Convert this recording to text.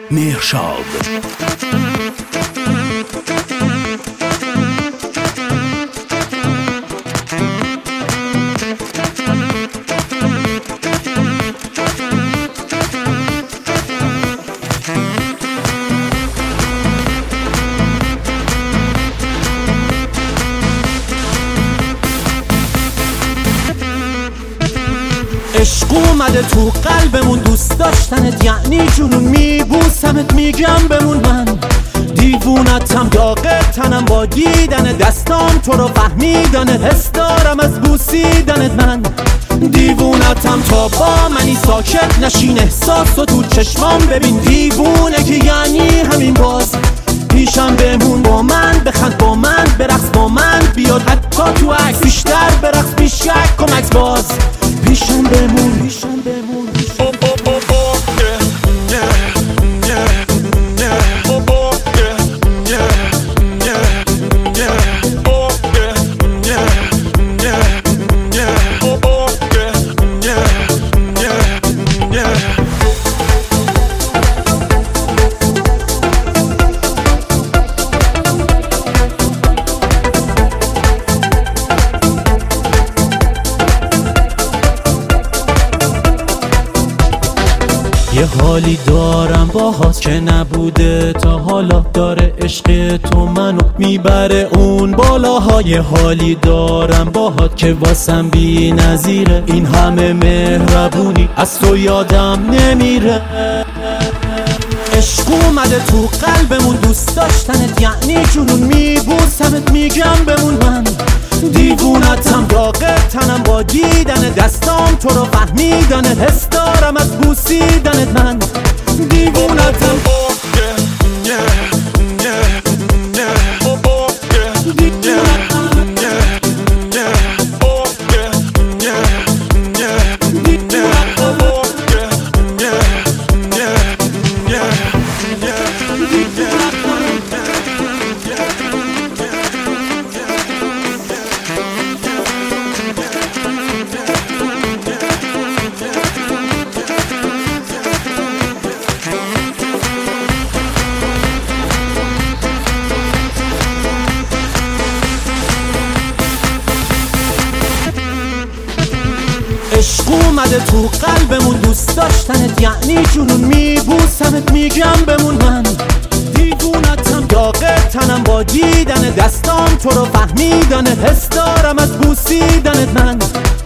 مهرشاد. عشق اومده تو قلبمون، دوست داشتنت یعنی جنون، میبوسمت میگم بمون. من دیوونتم، داغ تنم با دیدن دستام تو رو فهمیدنت، حس دارم از بوسیدنت. من دیوونتم تا با منی ساکت نشین، احساسو تو چشمام ببین. دیوونه که یعنی همین، باز پیشم بمون، با من بخند، با من برقص، با من بیاد حتی تو عکس، بیشتر برقص بیش یک کمکس، باز پیشم بمون، پیشم بمون. یه حالی دارم باهات که نبوده تا حالا، داره عشق تو منو میبره اون بالاها. یه حالی دارم باهات که واسم بی نظیره، این همه مهربونی از تو یادم نمیره. عشق اومده تو قلبمون، دوست داشتنت یعنی جنون، میبوسمت میگم بمون. من دیوونتم، داغ تنم با دیدن دستام تو رو فهمیدنت، حس دارم از بوسیدنت. من دیوونتم. عشق اومده تو قلبمون، دوست داشتنت یعنی جنون، میبوسمت میگم بمون. من دیوونتم، داغ تنم با دیدن دستام تو رو فهمیدنت، حس دارم از بوسیدنت. من